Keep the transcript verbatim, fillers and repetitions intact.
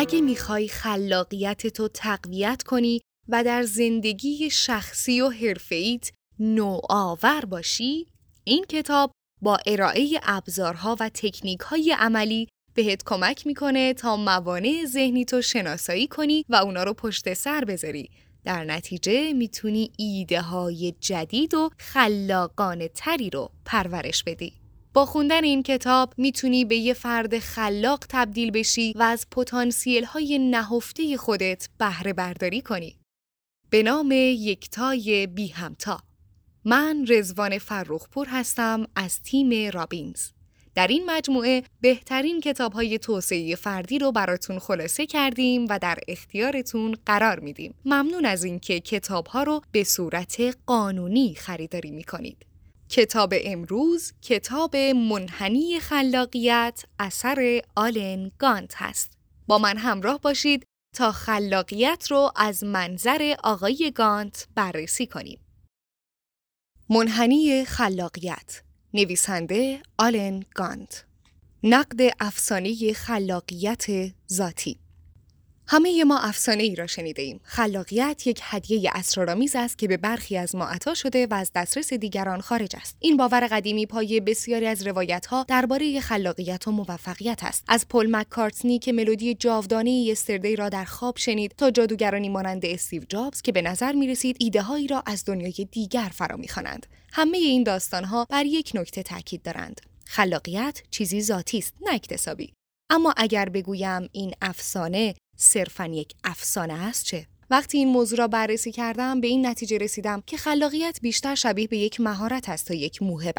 اگه میخوای خلاقیت تو تقویت کنی و در زندگی شخصی و حرفه‌ایت نوآور باشی، این کتاب با ارائه ابزارها و تکنیک‌های عملی بهت کمک میکنه تا موانع ذهنی تو شناسایی کنی و اونا رو پشت سر بذاری. در نتیجه میتونی ایده های جدید و خلاقانه تری رو پرورش بدی. با خوندن این کتاب میتونی به یه فرد خلاق تبدیل بشی و از پتانسیل های نهفته خودت بهره برداری کنی. به نام یکتای بی همتا. من رضوان فرخپور هستم از تیم رابینز. در این مجموعه بهترین کتاب‌های توسعه فردی رو براتون خلاصه کردیم و در اختیارتون قرار میدیم. ممنون از اینکه کتاب‌ها رو به صورت قانونی خریداری می‌کنید. کتاب امروز کتاب منحنی خلاقیت اثر آلن گانت هست. با من همراه باشید تا خلاقیت رو از منظر آقای گانت بررسی کنیم. منحنی خلاقیت، نویسنده آلن گانت. نقد افسانه خلاقیت ذاتی. همه ما افسانه ای را شنیده ایم. خلاقیت یک هدیه اسرارآمیز است که به برخی از ما عطا شده و از دسترس دیگران خارج است. این باور قدیمی پایه بسیاری از روایت‌ها درباره خلاقیت و موفقیت است. از پل مک‌کارتنی که ملودی جاودانه یستردی را در خواب شنید تا جادوگرانی مانند استیو جابز که به نظر می‌رسید ایده‌هایی را از دنیای دیگر فرا می‌خوانند. همه این داستان‌ها بر یک نکته تاکید دارند. خلاقیت چیزی ذاتی است، نه اکتسابی. اما اگر بگویم این افسانه صرفاً یک افسانه است چه؟ وقتی این موضوع را بررسی کردم به این نتیجه رسیدم که خلاقیت بیشتر شبیه به یک مهارت است تا یک موهبه